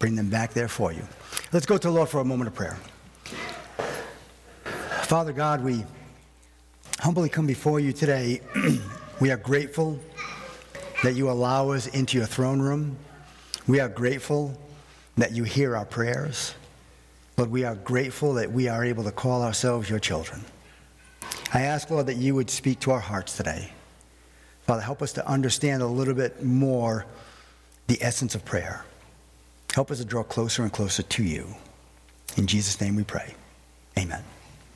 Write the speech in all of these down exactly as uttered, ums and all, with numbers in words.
bring them back there for you. Let's go to the Lord for a moment of prayer. Father God, we humbly come before you today. We are grateful that you allow us into your throne room. We are grateful that you hear our prayers. Lord, we are grateful that we are able to call ourselves your children. I ask, Lord, that you would speak to our hearts today. Father, help us to understand a little bit more the essence of prayer. Help us to draw closer and closer to you. In Jesus' name we pray. Amen.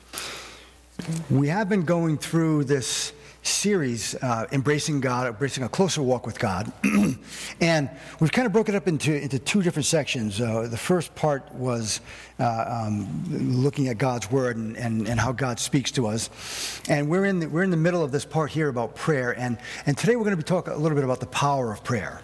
We have been going through this series, uh, Embracing God, Embracing a Closer Walk with God. And we've kind of broken it up into, into two different sections. Uh, the first part was uh, um, looking at God's Word and, and, and how God speaks to us. And we're in the, we're in the middle of this part here about prayer. And, and today we're going to be talking a little bit about the power of prayer.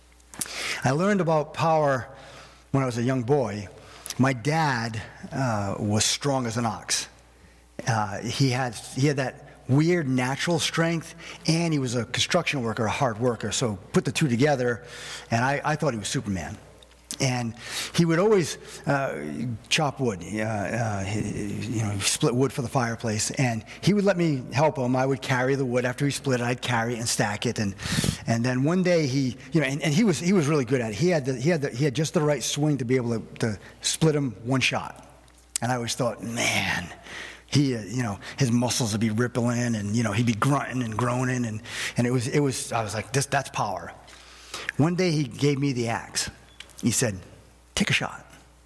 I learned about power when I was a young boy. My dad uh, was strong as an ox. Uh, he had he had that weird natural strength, and he was a construction worker, a hard worker. So put the two together, and I, I thought he was Superman. And he would always uh, chop wood, uh, uh, he, you know, split wood for the fireplace, and he would let me help him. I would carry the wood after he split it. I'd carry it and stack it, and and then one day he, you know, and, and he was he was really good at it. He had the, he had the, he had just the right swing to be able to, to split him one shot. And I always thought, man. He, uh, you know, his muscles would be rippling, and you know, he'd be grunting and groaning, and, and it was, it was. I was like, this, that's power. One day he gave me the axe. He said, "Take a shot."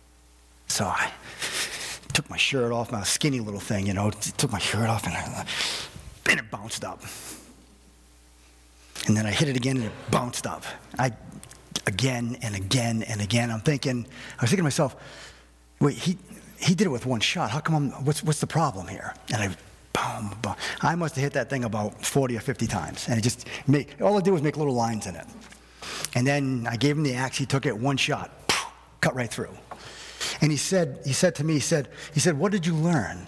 So I took my shirt off, my skinny little thing, you know, took my shirt off, and, I, and it bounced up. And then I hit it again, and it bounced up. I, again and again and again. I'm thinking, I was thinking to myself, wait, he. He did it with one shot. How come I'm, what's, what's the problem here? And I, boom, boom. I must have hit that thing about forty or fifty times. And it just, made, all I did was make little lines in it. And then I gave him the axe. He took it one shot, cut right through. And he said, he said to me, he said, he said, "What did you learn?"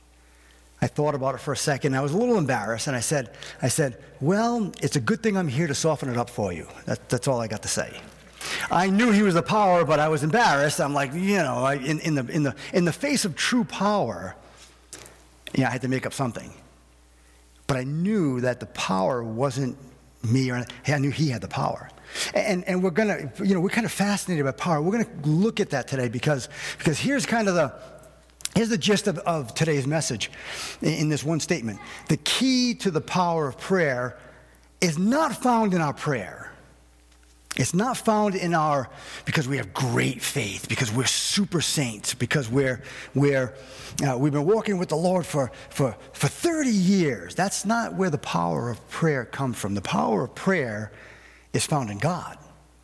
I thought about it for a second. I was a little embarrassed. And I said, I said, "Well, it's a good thing I'm here to soften it up for you." That, that's all I got to say. I knew he was the power, but I was embarrassed. I'm like, you know, I, in, in the in the in the face of true power, yeah, I had to make up something. But I knew that the power wasn't me, or I knew he had the power. And and we're gonna, you know, we're kind of fascinated by power. We're gonna look at that today because because here's kind of the here's the gist of, of today's message in, in this one statement. The key to the power of prayer is not found in our prayer. It's not found in our, because we have great faith, because we're super saints, because we're, we're, uh, we've been walking with the Lord for, for, for thirty years. That's not where the power of prayer comes from. The power of prayer is found in God.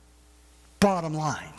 Bottom line.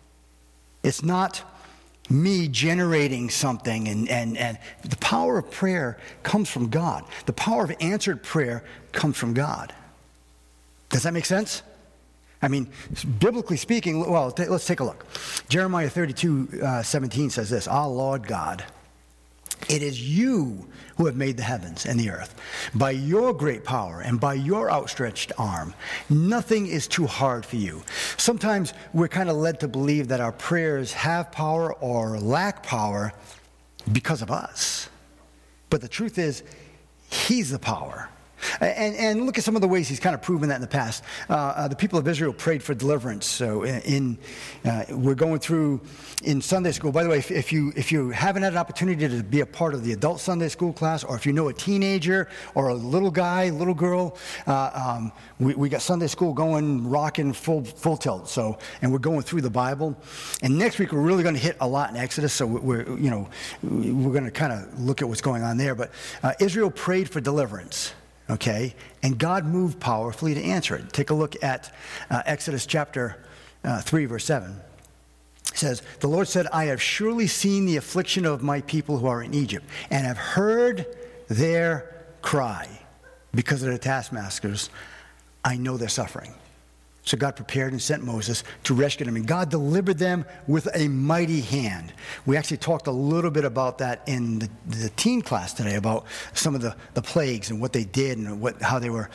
It's not me generating something, and, and, and the power of prayer comes from God. The power of answered prayer comes from God. Does that make sense? I mean, biblically speaking, well, t- let's take a look. Jeremiah thirty-two, uh, seventeen says this, "Our Lord God, it is you who have made the heavens and the earth. By your great power and by your outstretched arm, nothing is too hard for you." Sometimes we're kind of led to believe that our prayers have power or lack power because of us. But the truth is, he's the power. And, and look at some of the ways he's kind of proven that in the past. Uh, uh, the people of Israel prayed for deliverance. So in, in uh, we're going through in Sunday school. By the way, if, if you if you haven't had an opportunity to be a part of the adult Sunday school class, or if you know a teenager or a little guy, little girl, uh, um, we, we got Sunday school going, rocking full full tilt. So and we're going through the Bible. And next week we're really going to hit a lot in Exodus. So we're you know we're going to kind of look at what's going on there. But uh, Israel prayed for deliverance. Okay, and God moved powerfully to answer it. Take a look at uh, Exodus chapter uh, three, verse seven. It says, "The Lord said, I have surely seen the affliction of my people who are in Egypt, and have heard their cry because of their taskmasters. I know their suffering." So God prepared and sent Moses to rescue them, and God delivered them with a mighty hand. We actually talked a little bit about that in the, the teen class today, about some of the, the plagues and what they did and what how they were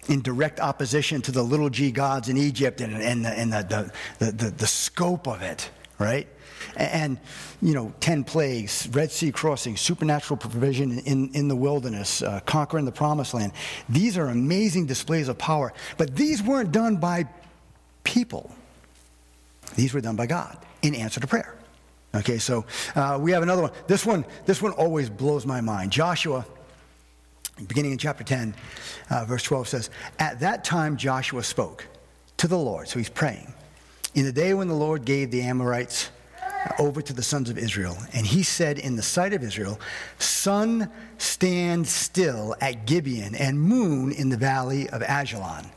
in direct opposition to the little g gods in Egypt and, and, the, and the, the, the, the scope of it, right? And, you know, ten plagues, Red Sea crossing, supernatural provision in, in the wilderness, uh, conquering the promised land. These are amazing displays of power. But these weren't done by people. These were done by God in answer to prayer. Okay, so uh, we have another one. This one, this one always blows my mind. Joshua, beginning in chapter ten, uh, verse twelve says, "At that time Joshua spoke to the Lord," so he's praying, "in the day when the Lord gave the Amorites over to the sons of Israel. And he said in the sight of Israel, sun, stand still at Gibeon, and moon in the valley of Ajalon."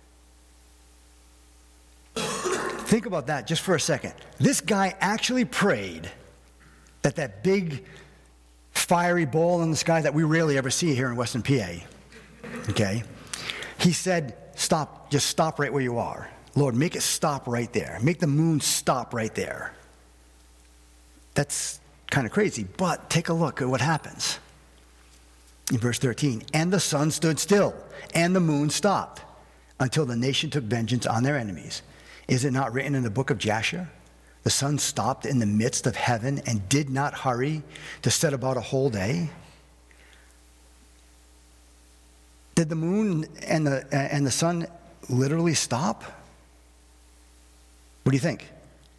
Think about that just for a second. This guy actually prayed that that big fiery ball in the sky that we rarely ever see here in Western P A, okay? He said, stop, just stop right where you are. Lord, make it stop right there. Make the moon stop right there. That's kind of crazy, but take a look at what happens. In verse thirteen, "And the sun stood still, and the moon stopped, until the nation took vengeance on their enemies. Is it not written in the book of Jasher? The sun stopped in the midst of heaven and did not hurry to set about a whole day." Did the moon and the, and the sun literally stop? What do you think?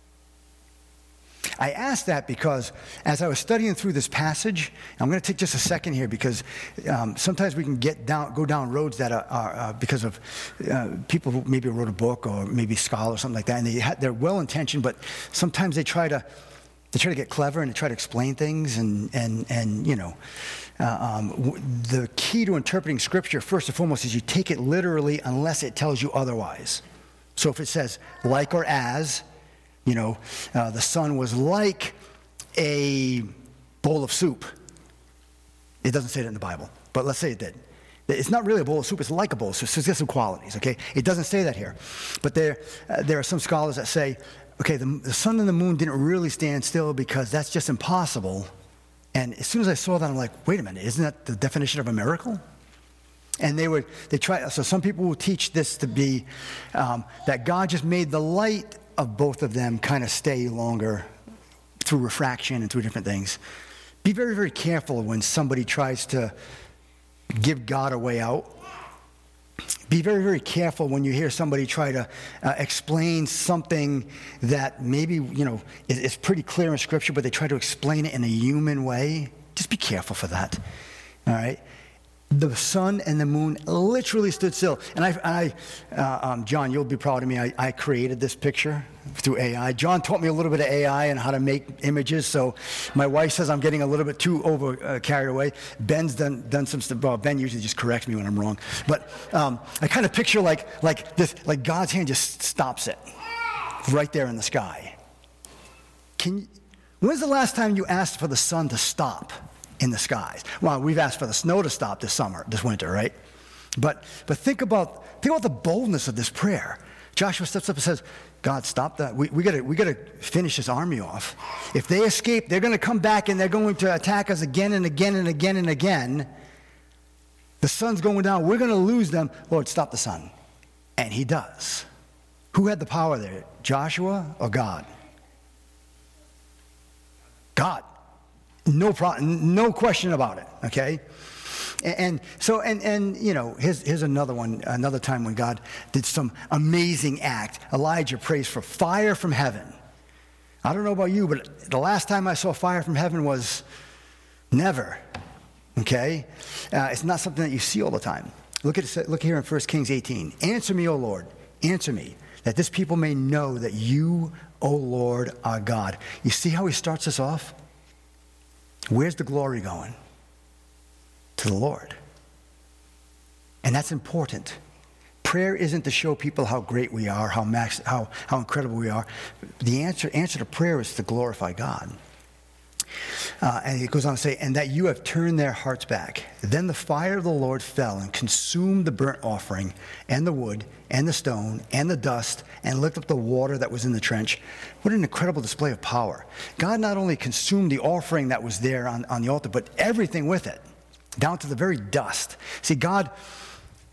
I asked that because as I was studying through this passage, I'm going to take just a second here because um, sometimes we can get down, go down roads that are, are uh, because of uh, people who maybe wrote a book or maybe scholars or something like that, and they ha- they're well-intentioned, but sometimes they try to they try to get clever and they try to explain things, and and and you know, uh, um, w- the key to interpreting Scripture first and foremost is you take it literally unless it tells you otherwise. So if it says like or as, you know, uh, the sun was like a bowl of soup. It doesn't say that in the Bible, but let's say it did. It's not really a bowl of soup, it's like a bowl of soup, so it's got some qualities, okay? It doesn't say that here. But there, uh, there are some scholars that say, okay, the, the sun and the moon didn't really stand still because that's just impossible. And as soon as I saw that, I'm like, wait a minute, isn't that the definition of a miracle? And they would, they try, so some people will teach this to be um, that God just made the light of both of them kind of stay longer through refraction and through different things. Be very, very careful when somebody tries to give God a way out. Be very, very careful when you hear somebody try to uh, explain something that maybe, you know, is, is pretty clear in Scripture, but they try to explain it in a human way. Just be careful for that, all right? The sun and the moon literally stood still. And I, I uh, um, John, you'll be proud of me. I, I created this picture through A I. John taught me a little bit of A I and how to make images. So my wife says I'm getting a little bit too over uh, carried away. Ben's done done some stuff. Well, Ben usually just corrects me when I'm wrong. But um, I kind of picture like like this, like God's hand just stops it right there in the sky. Can you, when's the last time you asked for the sun to stop in the skies? Well, we've asked for the snow to stop this summer, this winter, right? But but think about think about the boldness of this prayer. Joshua steps up and says, "God, stop that. We we gotta we gotta finish this army off. If they escape, they're gonna come back and they're going to attack us again and again and again and again. The sun's going down. We're gonna lose them. Lord, stop the sun." And he does. Who had the power there? Joshua or God? God. No problem, no question about it, okay? And, and so, and, and you know, here's, here's another one, another time when God did some amazing act. Elijah prays for fire from heaven. I don't know about you, but the last time I saw fire from heaven was never, okay? Uh, it's not something that you see all the time. Look at look here in First Kings eighteen. "Answer me, O Lord, answer me, that this people may know that you, O Lord, are God." You see how he starts us off? Where's the glory going? To the Lord. And that's important. Prayer isn't to show people how great we are, how max, how, how incredible we are. The answer, answer to prayer is to glorify God. Uh, and it goes on to say, "And that you have turned their hearts back. Then the fire of the Lord fell and consumed the burnt offering and the wood and the stone and the dust and licked up the water that was in the trench." What an incredible display of power. God not only consumed the offering that was there on, on the altar, but everything with it, down to the very dust. See, God,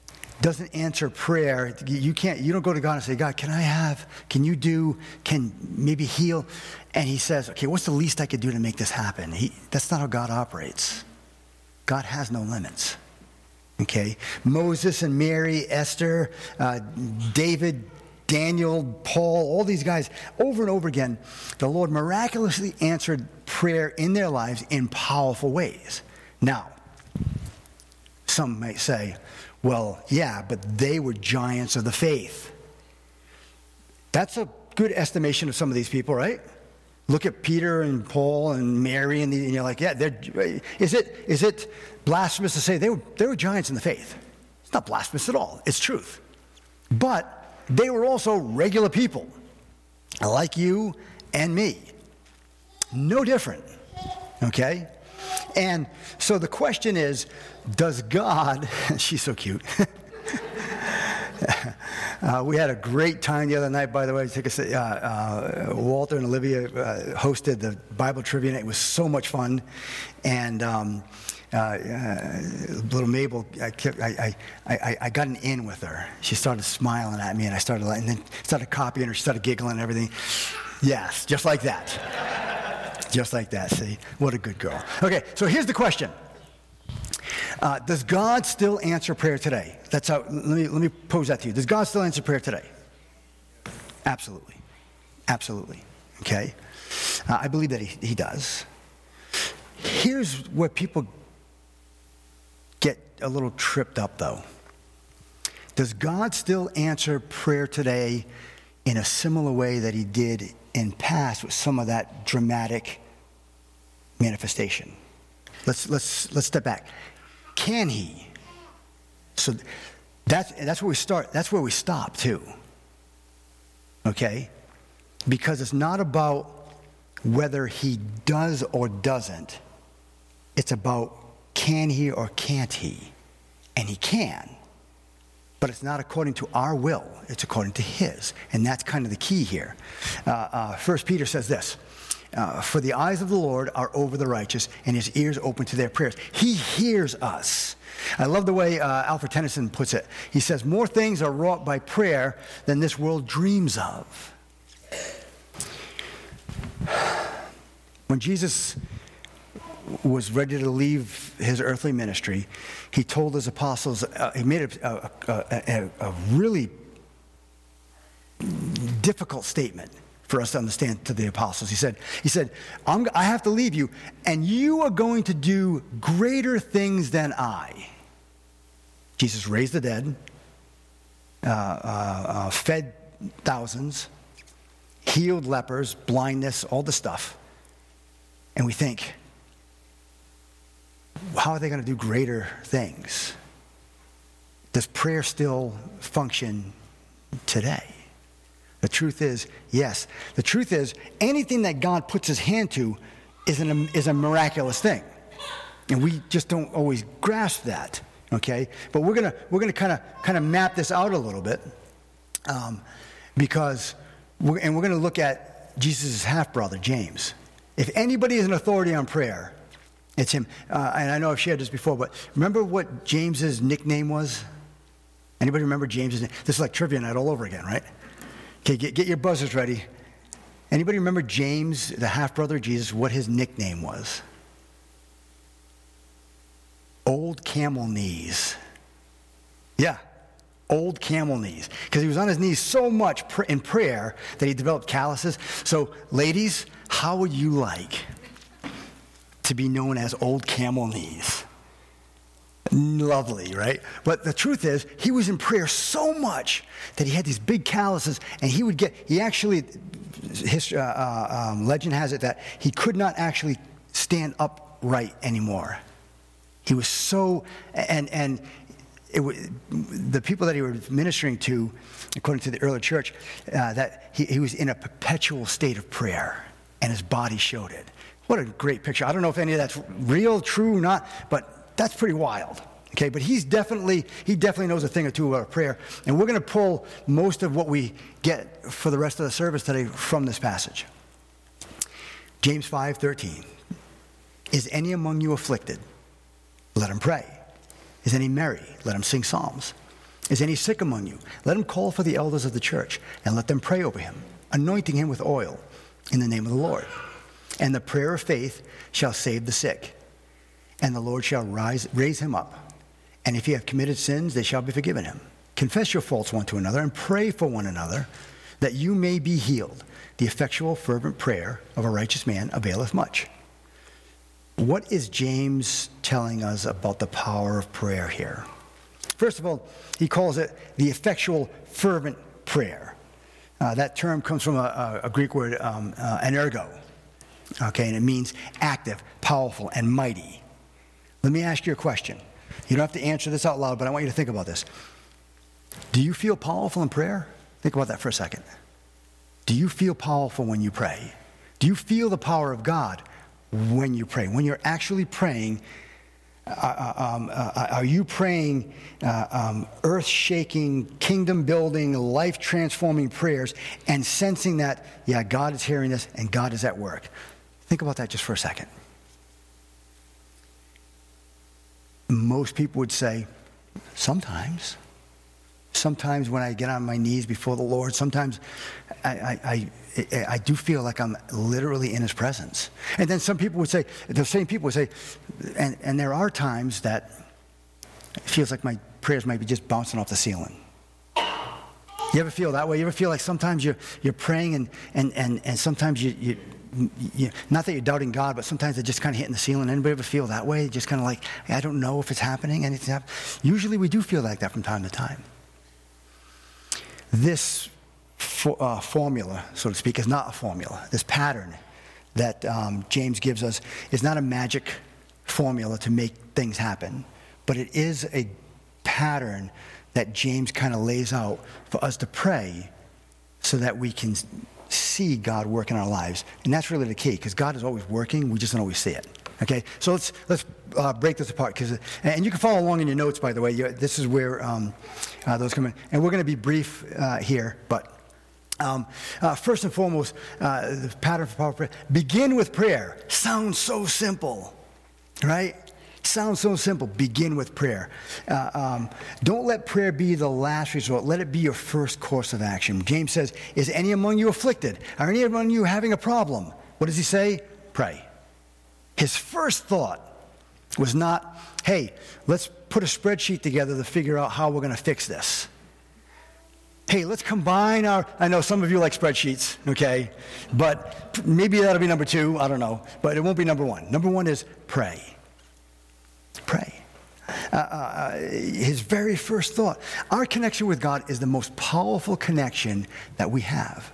doesn't answer prayer, you can't, you don't go to God and say, God, can I have, can you do, can maybe heal? And he says, okay, what's the least I could do to make this happen? He, that's not how God operates. God has no limits. Okay? Moses and Mary, Esther, uh, David, Daniel, Paul, all these guys, over and over again, the Lord miraculously answered prayer in their lives in powerful ways. Now, some might say, well, yeah, but they were giants of the faith. That's a good estimation of some of these people, right? Look at Peter and Paul and Mary, and, the, and you're like, yeah, they're, is it is it blasphemous to say they were they were giants in the faith? It's not blasphemous at all. It's truth. But they were also regular people, like you and me. No different, okay? And so the question is, does God, she's so cute. uh, we had a great time the other night, by the way. Take a, uh, uh, Walter and Olivia uh, hosted the Bible trivia, and it was so much fun. And um, uh, uh, little Mabel, I, kept, I, I, I, I got an in with her. She started smiling at me, and I started, and then started copying her. She started giggling and everything. Yes, just like that. Just like that, see? What a good girl. Okay, so here's the question. Uh, does God still answer prayer today? That's how, let me, let me pose that to you. Does God still answer prayer today? Absolutely. Absolutely. Okay? Uh, I believe that he, he does. Here's where people get a little tripped up, though. Does God still answer prayer today in a similar way that he did in past with some of that dramatic manifestation? Let's let's let's step back. Can he? So that's that's where we start. That's where we stop too. Okay? Because it's not about whether he does or doesn't. It's about can he or can't he? And he can. But it's not according to our will. It's according to his. And that's kind of the key here. Uh, uh, First Peter says this. Uh, For the eyes of the Lord are over the righteous, and his ears open to their prayers. He hears us. I love the way uh, Alfred Tennyson puts it. He says, more things are wrought by prayer than this world dreams of. When Jesus was ready to leave his earthly ministry, he told his apostles, uh, he made a, a, a, a really difficult statement for us to understand to the apostles. He said, he said, I'm, I have to leave you, and you are going to do greater things than I. Jesus raised the dead, uh, uh, uh, fed thousands, healed lepers, blindness, all the stuff. And we think, how are they going to do greater things? Does prayer still function today? The truth is, yes. The truth is, anything that God puts his hand to is, an, is a miraculous thing. And we just don't always grasp that, okay? But we're going to we're gonna kind of kind of map this out a little bit um, because, we're, and we're going to look at Jesus' half-brother, James. If anybody is an authority on prayer, it's him. Uh, and I know I've shared this before, but remember what James's nickname was? Anybody remember James's name? This is like trivia night all over again, right? Okay, get, get your buzzers ready. Anybody remember James, the half-brother of Jesus, what his nickname was? Old Camel Knees. Yeah, Old Camel Knees. Because he was on his knees so much pr- in prayer that he developed calluses. So, ladies, how would you like to be known as Old Camel Knees? Lovely, right? But the truth is, he was in prayer so much that he had these big calluses, and he would get, he actually, his, uh, uh, um, legend has it that he could not actually stand upright anymore. He was so, and and it was, the people that he was ministering to, according to the early church, uh, that he, he was in a perpetual state of prayer, and his body showed it. What a great picture. I don't know if any of that's real, true, not, but that's pretty wild, okay? But he's definitely, he definitely knows a thing or two about prayer. And we're going to pull most of what we get for the rest of the service today from this passage. James five thirteen. Is any among you afflicted? Let him pray. Is any merry? Let him sing psalms. Is any sick among you? Let him call for the elders of the church, and let them pray over him, anointing him with oil in the name of the Lord. And the prayer of faith shall save the sick, and the Lord shall rise, raise him up. And if he have committed sins, they shall be forgiven him. Confess your faults one to another, and pray for one another, that you may be healed. The effectual, fervent prayer of a righteous man availeth much. What is James telling us about the power of prayer here? First of all, he calls it the effectual, fervent prayer. Uh, that term comes from a, a, a Greek word, um, uh, energo, okay, and it means active, powerful, and mighty. Let me ask you a question. You don't have to answer this out loud, but I want you to think about this. Do you feel powerful in prayer? Think about that for a second. Do you feel powerful when you pray? Do you feel the power of God when you pray? When you're actually praying, Uh, um, uh, are you praying uh, um, earth-shaking, kingdom-building, life-transforming prayers and sensing that, yeah, God is hearing this and God is at work? Think about that just for a second. Most people would say, sometimes. Sometimes when I get on my knees before the Lord, sometimes I, I, I, I do feel like I'm literally in his presence. And then some people would say, the same people would say, and, and there are times that it feels like my prayers might be just bouncing off the ceiling. You ever feel that way? You ever feel like sometimes you're, you're praying and, and, and, and sometimes you, you, you, not that you're doubting God, but sometimes they're just kind of hitting the ceiling. Anybody ever feel that way? Just kind of like, I don't know if it's happening, anything's happening. Usually we do feel like that from time to time. This for, uh, formula, so to speak, is not a formula. This pattern that um, James gives us is not a magic formula to make things happen, but it is a pattern that James kind of lays out for us to pray so that we can see God work in our lives. And that's really the key, because God is always working, we just don't always see it. Okay, so let's let's uh, break this apart, because and you can follow along in your notes, by the way. You, this is where um, uh, those come in, and we're going to be brief uh, here. But um, uh, first and foremost, uh, the pattern for power prayer: begin with prayer. Sounds so simple, right? Sounds so simple. Begin with prayer. Uh, um, don't let prayer be the last resort. Let it be your first course of action. James says, "Is any among you afflicted? Are any among you having a problem?" What does he say? Pray. His first thought was not, hey, let's put a spreadsheet together to figure out how we're going to fix this. Hey, let's combine our, I know some of you like spreadsheets, okay, but maybe that'll be number two, I don't know, but it won't be number one. Number one is pray. Pray. Uh, uh, his very first thought. Our connection with God is the most powerful connection that we have.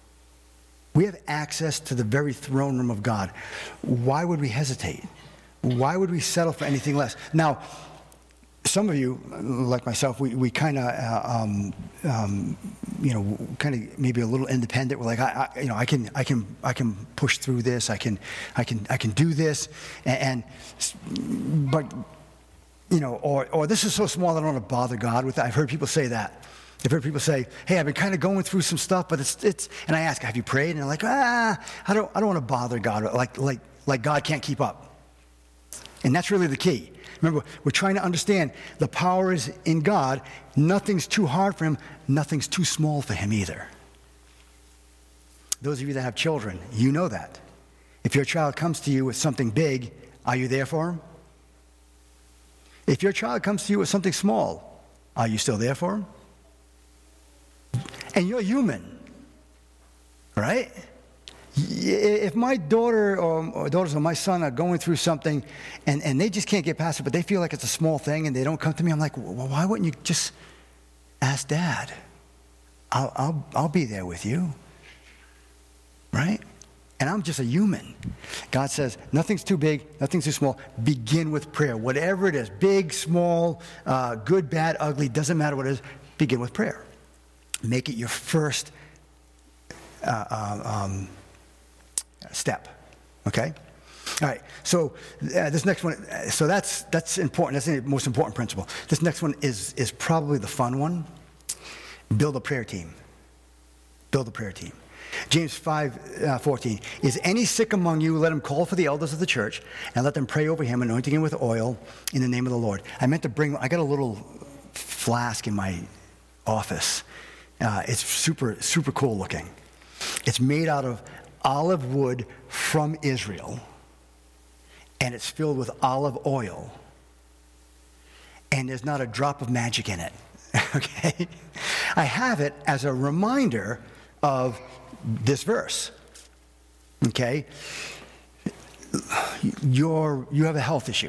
We have access to the very throne room of God. Why would we hesitate? Why would we settle for anything less? Now, some of you, like myself, we, we kind of, uh, um, um, you know, kind of maybe a little independent. We're like, I, I, you know, I can, I can, I can push through this. I can, I can, I can do this. And, and but, you know, or, or this is so small I don't want to bother God with it. I've heard people say that. I've heard people say, hey, I've been kind of going through some stuff, but it's, it's, and I ask, have you prayed? And they're like, ah, I don't, I don't want to bother God, like, like, like God can't keep up. And that's really the key. Remember, we're trying to understand the power is in God. Nothing's too hard for him. Nothing's too small for him either. Those of you that have children, you know that. If your child comes to you with something big, are you there for him? If your child comes to you with something small, are you still there for him? And you're human, right? If my daughter or, or daughters or my son are going through something and, and they just can't get past it, but they feel like it's a small thing and they don't come to me, I'm like, well, why wouldn't you just ask Dad? I'll, I'll, I'll be there with you, right? And I'm just a human. God says, nothing's too big, nothing's too small. Begin with prayer. Whatever it is, big, small, uh, good, bad, ugly, doesn't matter what it is, begin with prayer. Make it your first uh, um, step, okay? All right, so uh, this next one, so that's that's important. That's the most important principle. This next one is is probably the fun one. Build a prayer team. Build a prayer team. James five fourteen, is any sick among you, let him call for the elders of the church, and let them pray over him, anointing him with oil in the name of the Lord. I meant to bring, I got a little flask in my office. Uh, it's super, super cool looking. It's made out of olive wood from Israel, and it's filled with olive oil, and there's not a drop of magic in it, okay? I have it as a reminder of this verse, okay? You're, you have a health issue,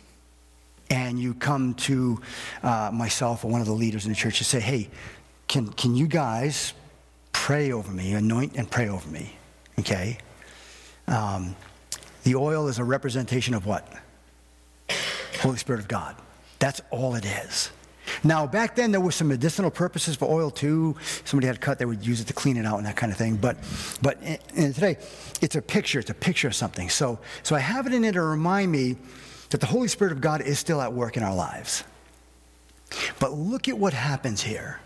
and you come to uh, myself or one of the leaders in the church and say, hey, can, can you guys pray over me, anoint and pray over me, okay? Um, the oil is a representation of what? Holy Spirit of God. That's all it is. Now, back then, there were some medicinal purposes for oil, too. Somebody had a cut, they would use it to clean it out and that kind of thing. But but in, in today, it's a picture. It's a picture of something. So, so I have it in there to remind me that the Holy Spirit of God is still at work in our lives. But look at what happens here.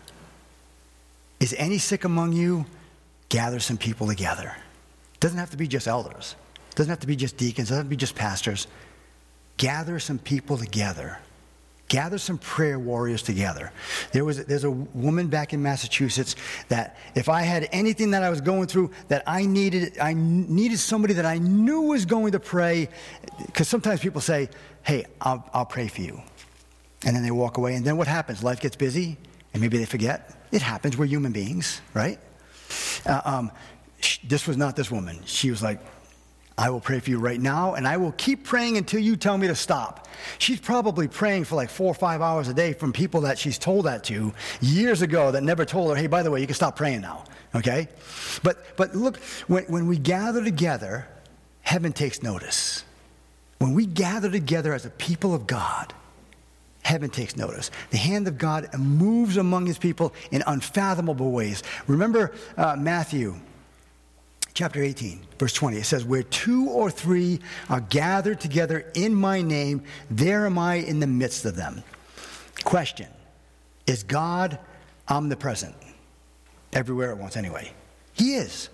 Is any sick among you? Gather some people together. Doesn't have to be just elders. Doesn't have to be just deacons. Doesn't have to be just pastors. Gather some people together. Gather some prayer warriors together. There was there's a woman back in Massachusetts that if I had anything that I was going through that I needed, I needed somebody that I knew was going to pray. Because sometimes people say, hey, I'll, I'll pray for you. And then they walk away. And then what happens? Life gets busy and maybe they forget. It happens. We're human beings, right? Uh, um, sh- this was not this woman. She was like, I will pray for you right now, and I will keep praying until you tell me to stop. She's probably praying for like four or five hours a day from people that she's told that to years ago that never told her, hey, by the way, you can stop praying now, okay? But but look, when, when we gather together, heaven takes notice. When we gather together as a people of God, heaven takes notice. The hand of God moves among his people in unfathomable ways. Remember uh, Matthew chapter eighteen, verse twenty. It says, where two or three are gathered together in my name, there am I in the midst of them. Question, is God omnipresent? Everywhere at once anyway. He is.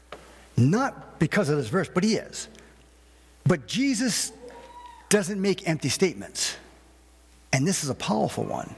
Not because of this verse, but he is. But Jesus doesn't make empty statements. And this is a powerful one.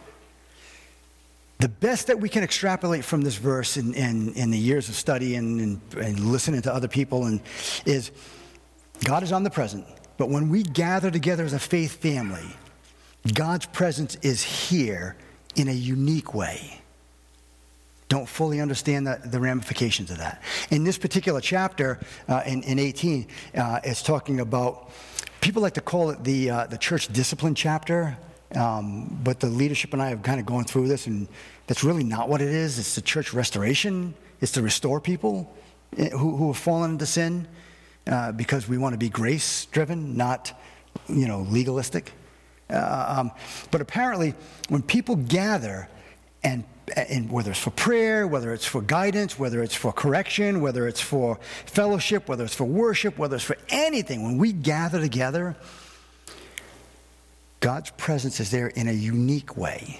The best that we can extrapolate from this verse in, in, in the years of study and, and, and listening to other people and is God is omnipresent, but when we gather together as a faith family, God's presence is here in a unique way. Don't fully understand the, the ramifications of that. In this particular chapter, uh, in, in eighteen, uh, it's talking about, people like to call it the, uh, the church discipline chapter. Um, but the leadership and I have kind of gone through this, and that's really not what it is. It's the church restoration. It's to restore people who, who have fallen into sin uh, because we want to be grace-driven, not, you know, legalistic. Uh, um, but apparently, when people gather, and, and whether it's for prayer, whether it's for guidance, whether it's for correction, whether it's for fellowship, whether it's for worship, whether it's for anything, when we gather together, God's presence is there in a unique way.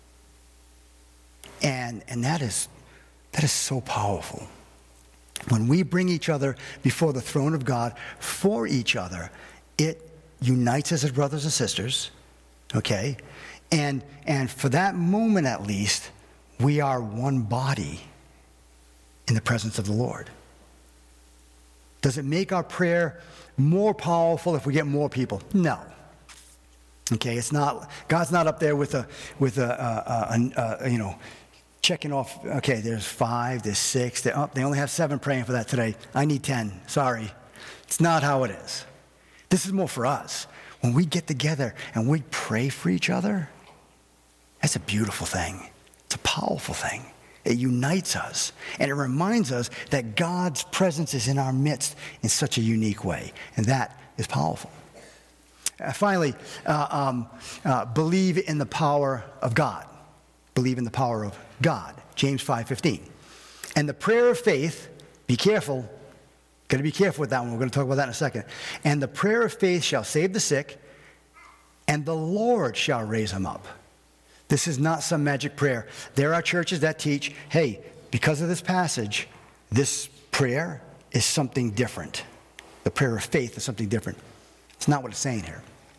And and that is that is so powerful. When we bring each other before the throne of God for each other, it unites us as brothers and sisters, okay? And and for that moment at least, we are one body in the presence of the Lord. Does it make our prayer more powerful if we get more people? No. Okay, it's not, God's not up there with a, with a, a, a, a you know, checking off, okay, there's five, there's six, they, oh, they only have seven praying for that today. I need ten, sorry. It's not how it is. This is more for us. When we get together and we pray for each other, that's a beautiful thing. It's a powerful thing. It unites us, and it reminds us that God's presence is in our midst in such a unique way, and that is powerful. Uh, finally, uh, um, uh, believe in the power of God. Believe in the power of God. James five fifteen. And the prayer of faith, be careful, got to be careful with that one. We're going to talk about that in a second. And the prayer of faith shall save the sick, and the Lord shall raise him up. This is not some magic prayer. There are churches that teach, hey, because of this passage, this prayer is something different. The prayer of faith is something different. It's not what it's saying here.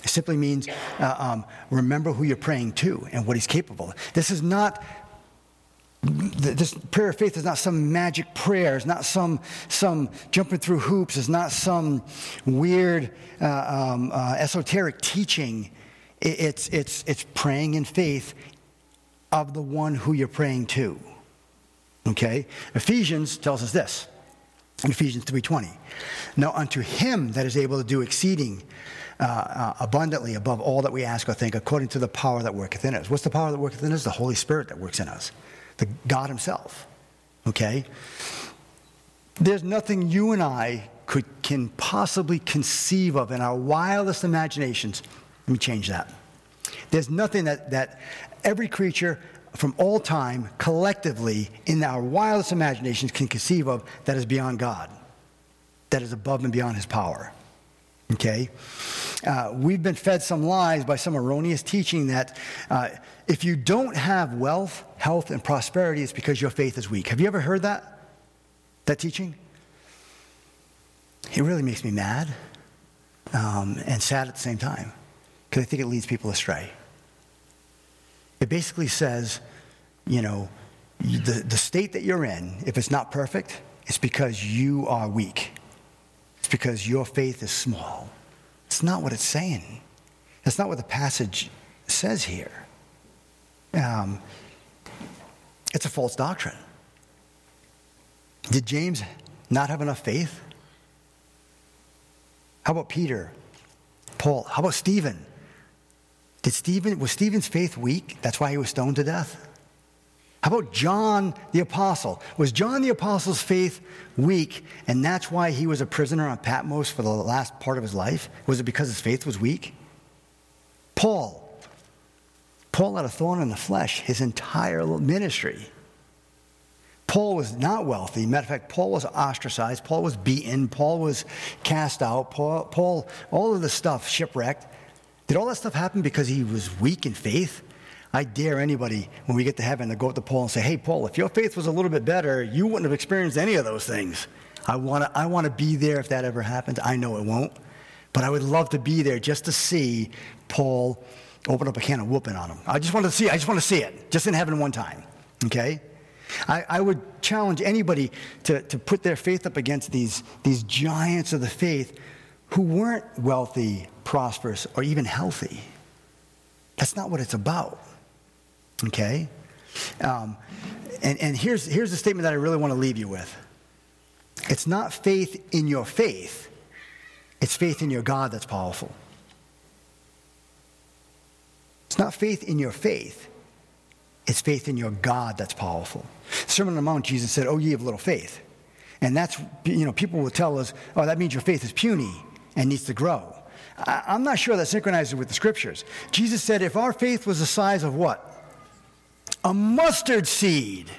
It simply means uh, um, remember who you're praying to and what he's capable of. This is not, this prayer of faith is not some magic prayer. It's not some, some jumping through hoops. It's not some weird uh, um, uh, esoteric teaching. It, it's, it's, it's praying in faith of the one who you're praying to. Okay? Ephesians tells us this. In Ephesians three twenty. Now unto him that is able to do exceeding uh, uh, abundantly above all that we ask or think, according to the power that worketh in us. What's the power that worketh in us? The Holy Spirit that works in us. The God himself. Okay? There's nothing you and I could can possibly conceive of in our wildest imaginations. Let me change that. There's nothing that, that every creature from all time, collectively, in our wildest imaginations, can conceive of that is beyond God, that is above and beyond his power. Okay? Uh, we've been fed some lies by some erroneous teaching that uh, if you don't have wealth, health, and prosperity, it's because your faith is weak. Have you ever heard that? That teaching? It really makes me mad um, and sad at the same time, because I think it leads people astray. It basically says, you know, the, the state that you're in, if it's not perfect, it's because you are weak. It's because your faith is small. It's not what it's saying. That's not what the passage says here. Um, it's a false doctrine. Did James not have enough faith? How about Peter, Paul? How about Stephen? Did Stephen, was Stephen's faith weak? That's why he was stoned to death? How about John the Apostle? Was John the Apostle's faith weak, and that's why he was a prisoner on Patmos for the last part of his life? Was it because his faith was weak? Paul. Paul had a thorn in the flesh his entire ministry. Paul was not wealthy. Matter of fact, Paul was ostracized. Paul was beaten. Paul was cast out. Paul, Paul all of the stuff, shipwrecked. Did all that stuff happen because he was weak in faith? I dare anybody, when we get to heaven, to go up to Paul and say, hey, Paul, if your faith was a little bit better, you wouldn't have experienced any of those things. I want to I want to be there if that ever happens. I know it won't. But I would love to be there just to see Paul open up a can of whooping on him. I just want to see I just want to see it, just in heaven one time. Okay? I, I would challenge anybody to, to put their faith up against these, these giants of the faith who weren't wealthy, prosperous, or even healthy. That's not what it's about. Okay? Um, and and here's, here's the statement that I really want to leave you with. It's not faith in your faith. It's faith in your God that's powerful. It's not faith in your faith. It's faith in your God that's powerful. Sermon on the Mount, Jesus said, oh, ye of little faith. And that's, you know, people will tell us, oh, that means your faith is puny and needs to grow. I, I'm not sure that synchronizes with the scriptures. Jesus said, if our faith was the size of what? A mustard seed.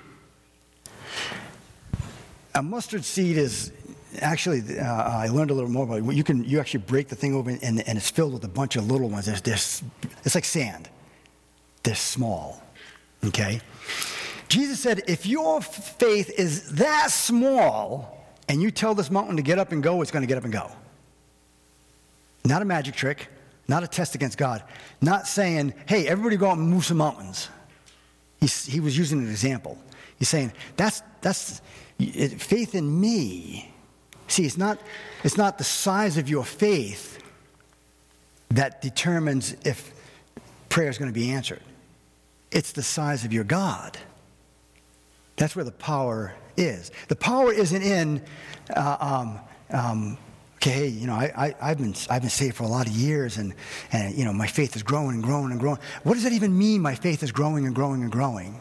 A mustard seed is, actually, uh, I learned a little more about it. You can, you actually break the thing open and, and it's filled with a bunch of little ones. There's, there's, it's like sand. They're small. Okay? Jesus said, if your faith is that small and you tell this mountain to get up and go, it's going to get up and go. Not a magic trick, not a test against God, not saying, hey, everybody go out and move some mountains. He's, he was using an example. He's saying, that's, that's it, faith in me. See, it's not, it's not the size of your faith that determines if prayer is going to be answered. It's the size of your God. That's where the power is. The power isn't in, uh, um, um, okay, hey, you know, I, I, I've been I've been saved for a lot of years, and, and you know, my faith is growing and growing and growing. What does that even mean? My faith is growing and growing and growing.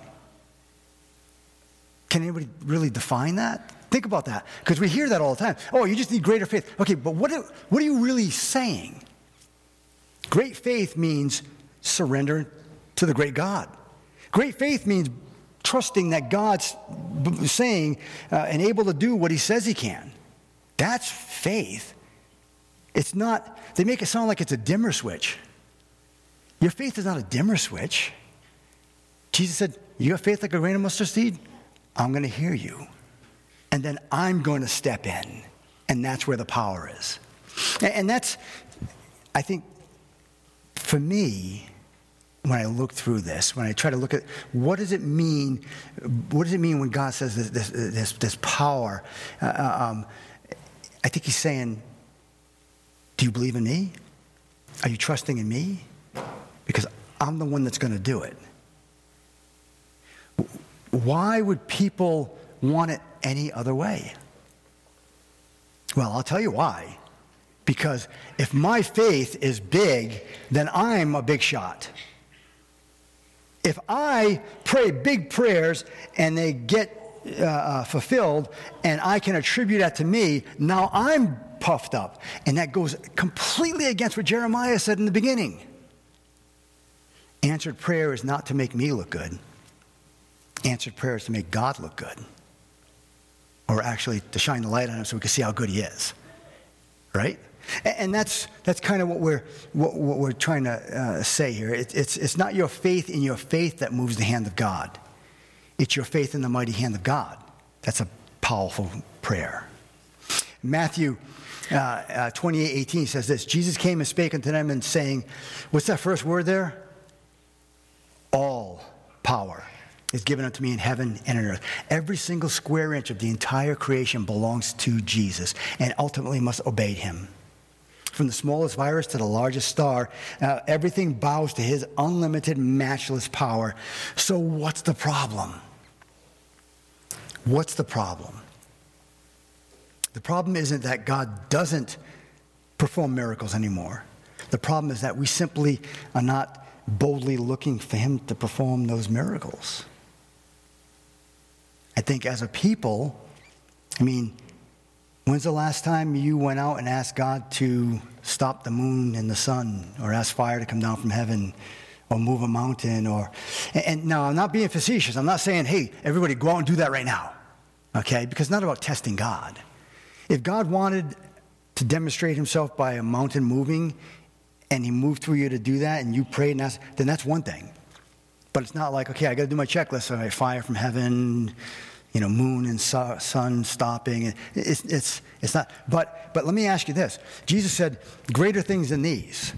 Can anybody really define that? Think about that, because we hear that all the time. Oh, you just need greater faith. Okay, but what are, what are you really saying? Great faith means surrender to the great God. Great faith means trusting that God's saying uh, and able to do what he says he can. That's faith. It's not, they make it sound like it's a dimmer switch. Your faith is not a dimmer switch. Jesus said, you have faith like a grain of mustard seed? I'm going to hear you. And then I'm going to step in. And that's where the power is. And that's, I think, for me, when I look through this, when I try to look at what does it mean, what does it mean when God says this this this, this power? Uh, um, I think he's saying, do you believe in me? Are you trusting in me? Because I'm the one that's going to do it. Why would people want it any other way? Well, I'll tell you why. Because if my faith is big, then I'm a big shot. If I pray big prayers and they get uh, uh, fulfilled and I can attribute that to me, now I'm puffed up. And that goes completely against what Jeremiah said in the beginning. Answered prayer is not to make me look good. Answered prayer is to make God look good. Or actually to shine the light on him so we can see how good he is. Right? And that's that's kind of what we're what, what we're trying to uh, say here. It, it's it's not your faith in your faith that moves the hand of God. It's your faith in the mighty hand of God. That's a powerful prayer. Matthew uh, uh, twenty-eight eighteen says this: Jesus came and spake unto them and saying, what's that first word there? All power is given unto me in heaven and on earth. Every single square inch of the entire creation belongs to Jesus and ultimately must obey him. From the smallest virus to the largest star, uh, everything bows to his unlimited, matchless power. So what's the problem? What's the problem? The problem isn't that God doesn't perform miracles anymore. The problem is that we simply are not boldly looking for him to perform those miracles. I think as a people, I mean, when's the last time you went out and asked God to stop the moon and the sun, or ask fire to come down from heaven, or move a mountain? Or and, and now, I'm not being facetious. I'm not saying, hey, everybody go out and do that right now, okay? Because it's not about testing God. If God wanted to demonstrate himself by a mountain moving, and he moved through you to do that, and you prayed and asked, then that's one thing. But it's not like, okay, I got to do my checklist. All right, fire from heaven, you know, moon and su- sun stopping. It's, it's, it's not. But, but let me ask you this. Jesus said, greater things than these.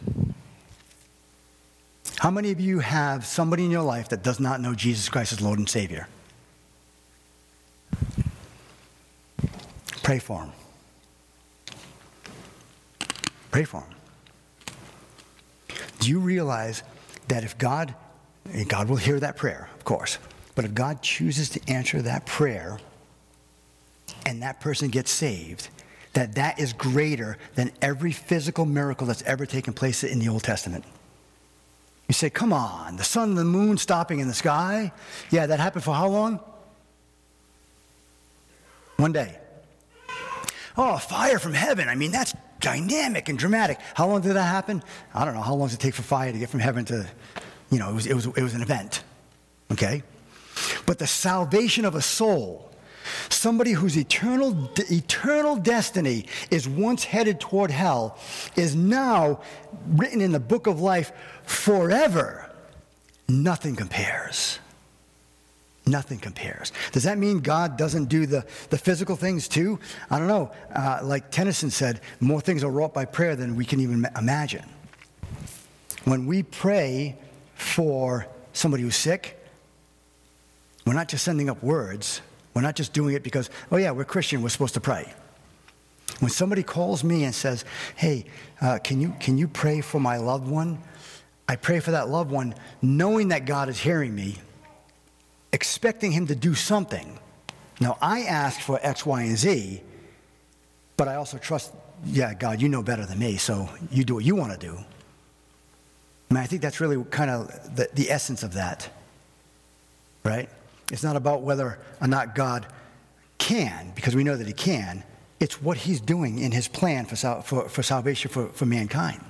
How many of you have somebody in your life that does not know Jesus Christ as Lord and Savior? Pray for him. Pray for him. Do you realize that if God, and God will hear that prayer, of course, but if God chooses to answer that prayer and that person gets saved, that that is greater than every physical miracle that's ever taken place in the Old Testament? You say, come on, the sun and the moon stopping in the sky? Yeah, that happened for how long? One day. Oh, fire from heaven. I mean, that's dynamic and dramatic. How long did that happen? I don't know. How long does it take for fire to get from heaven to, you know, it was, it was, it was an event. Okay? But the salvation of a soul, somebody whose eternal, eternal destiny is once headed toward hell, is now written in the book of life forever. Nothing compares. Nothing compares. Does that mean God doesn't do the, the physical things too? I don't know. Uh, like Tennyson said, more things are wrought by prayer than we can even imagine. When we pray for somebody who's sick, we're not just sending up words. We're not just doing it because, oh yeah, we're Christian, we're supposed to pray. When somebody calls me and says, hey, uh, can you can you pray for my loved one? I pray for that loved one knowing that God is hearing me, expecting him to do something. Now, I asked for X, Y, and Z, but I also trust, yeah, God, you know better than me, so you do what you want to do. I mean, I think that's really kind of the, the essence of that, right? It's not about whether or not God can, because we know that he can. It's what he's doing in his plan for, sal- for, for salvation for, for mankind.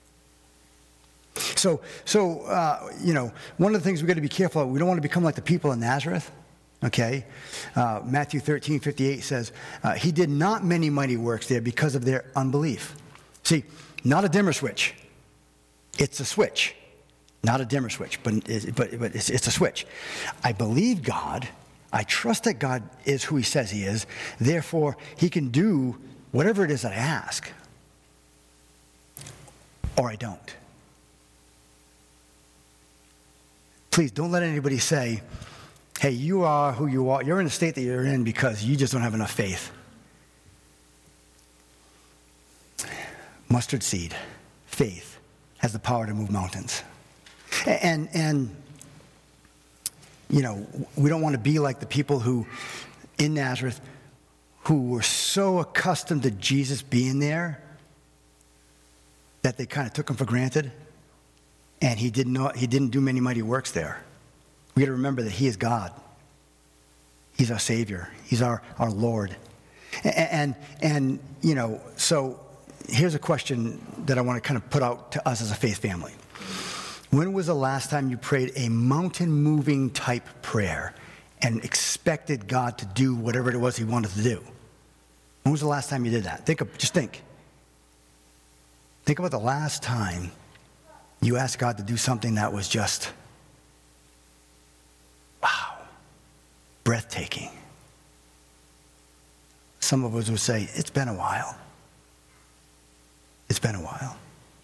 So, so uh, you know, one of the things we've got to be careful of, we don't want to become like the people in Nazareth, okay? Uh, Matthew thirteen fifty-eight says, uh, he did not many mighty works there because of their unbelief. See, not a dimmer switch. It's a switch. Not a dimmer switch, but, but, but it's, it's a switch. I believe God. I trust that God is who he says he is. Therefore, he can do whatever it is that I ask. Or I don't. please don't let anybody say, hey, you are who you are. You're in the state that you're in because you just don't have enough faith. Mustard seed, faith, has the power to move mountains. And, and you know, we don't want to be like the people who, in Nazareth, who were so accustomed to Jesus being there that they kind of took him for granted, and he did not, he didn't do many mighty works there. We got to remember that he is God. He's our Savior. He's our, our Lord. And, and, and, you know, so here's a question that I want to kind of put out to us as a faith family. When was the last time you prayed a mountain-moving type prayer and expected God to do whatever it was he wanted to do? When was the last time you did that? Think of, just think. Think about the last time you asked God to do something that was just, wow, breathtaking. Some of us would say, it's been a while. It's been a while.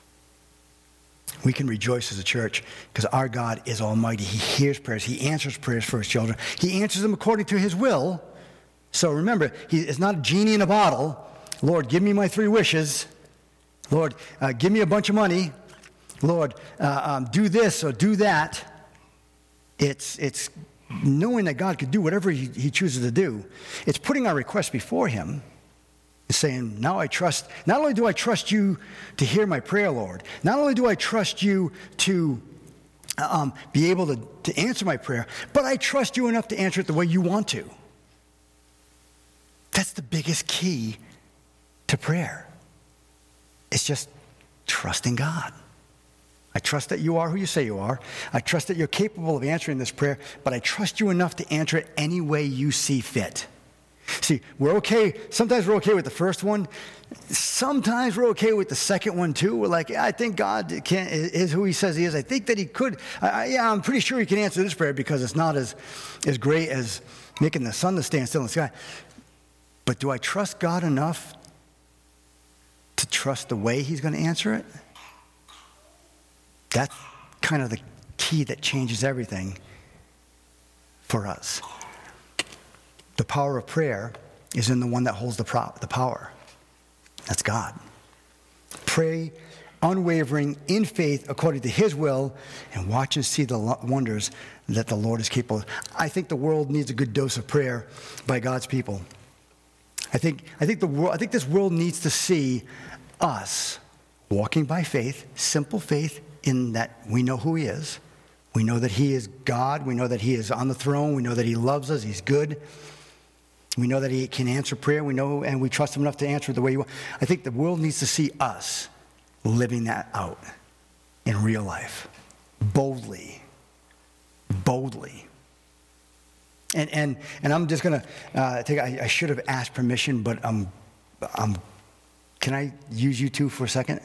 We can rejoice as a church because our God is almighty. He hears prayers. He answers prayers for his children. He answers them according to his will. So remember, he, it's not a genie in a bottle. Lord, give me my three wishes. Lord, uh, give me a bunch of money. Lord, uh, um, do this or do that. It's, it's knowing that God could do whatever he, he chooses to do. It's putting our request before him. Saying, now I trust, not only do I trust you to hear my prayer, Lord, not only do I trust you to um, be able to, to answer my prayer, but I trust you enough to answer it the way you want to. That's the biggest key to prayer. It's just trusting God. I trust that you are who you say you are. I trust that you're capable of answering this prayer, but I trust you enough to answer it any way you see fit. See, we're okay. Sometimes we're okay with the first one. Sometimes we're okay with the second one too. We're like, yeah, I think God can, is who he says he is. I think that he could. I, yeah, I'm pretty sure he can answer this prayer because it's not as, as great as making the sun to stand still in the sky. But do I trust God enough to trust the way he's going to answer it? That's kind of the key that changes everything for us. The power of prayer is in the one that holds the, pro- the power. That's God. Pray unwavering in faith according to his will and watch and see the lo- wonders that the Lord is capable of. I think the world needs a good dose of prayer by God's people. I think, I think, the world, I think this world needs to see us walking by faith, simple faith in that we know who he is. We know that he is God. We know that he is on the throne. We know that he loves us. He's good. We know that he can answer prayer. We know and we trust him enough to answer it the way you want. I think the world needs to see us living that out in real life. Boldly. Boldly. And and and I'm just going to uh, take, I, I should have asked permission, but um, um, can I use you two for a second?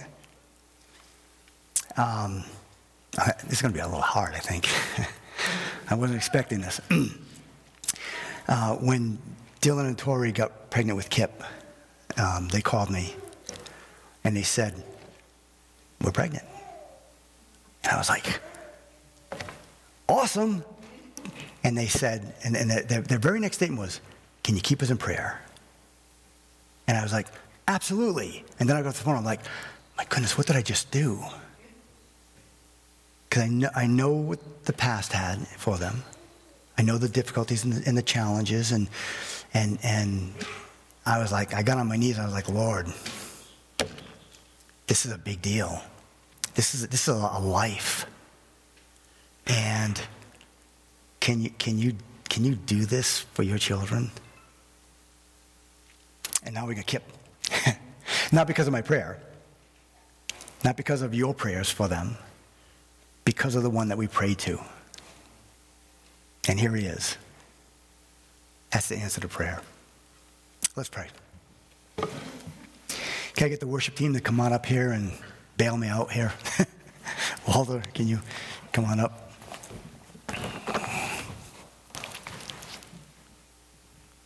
Um, I, this is going to be a little hard, I think. I wasn't expecting this. uh, when Dylan and Tori got pregnant with Kip, um, they called me and they said, we're pregnant. And I was like, awesome. And they said, and, and their, their very next statement was, can you keep us in prayer? And I was like, absolutely. And then I got to the phone, I'm like, my goodness, what did I just do? Because I know, I know what the past had for them. I know the difficulties and the, and the challenges, and and and I was like, I got on my knees, and I was like, Lord, this is a big deal. This is this is a life. And can you can you can you do this for your children? And now we got Kip. Not because of my prayer, not because of your prayers for them, because of the one that we prayed to. And here he is. That's the answer to prayer. Let's pray. Can I get the worship team to come on up here and bail me out here? Walter, can you come on up?